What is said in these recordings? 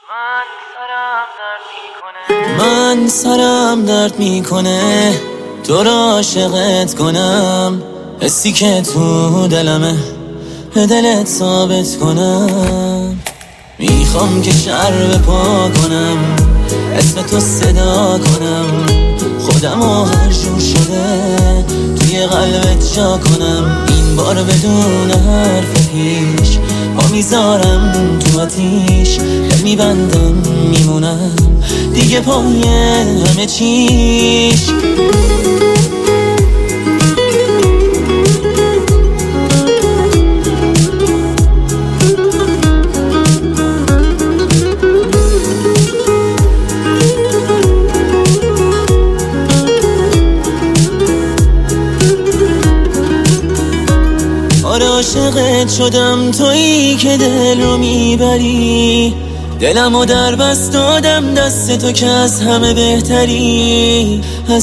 من سرم درد میکنه تو را عاشقت کنم، حسی که تو دلمه به دلت ثابت کنم. میخوام که شر به پا کنم، اسم تو صدا کنم، خودمو هر جور شده توی قلبت جا کنم. این بار بدون حرف پیش پا میذارم تو آتیش، دل میبندم میمونم دیگه پای همه چیش. آره عاشقت شدم، تویی که دل رو میبری، دلمو در بست دادم دست تو که از همه بهتری.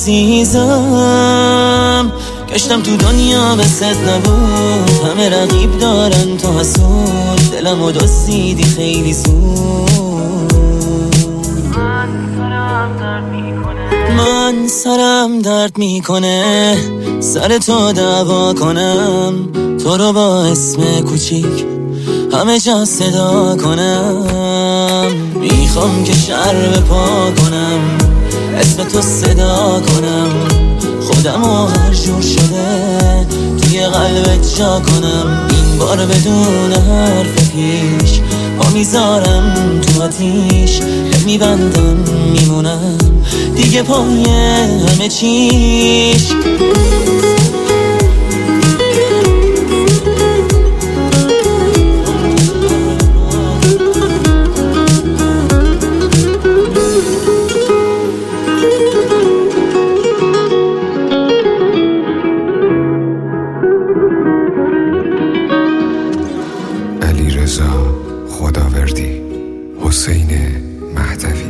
عزیزم گشتم تو دنیا بست نبود، همه رقیب دارن تو حسود، دلمو دزدیدی خیلی زود. من سرم درد میکنه سر تو دعوا کنم، تو رو با اسم کوچیک همه جا صدا کنم. میخوام که شر به پا کنم، اسم تو صدا کنم، خودمو هر جور شده توی قلبت جا کنم. این بار بدون حرف پیش پا میذارم تو آتیش، دل میبندم میمونم دیگه پای همه چیش. علیرضا خداوردی، حسین مهدوی.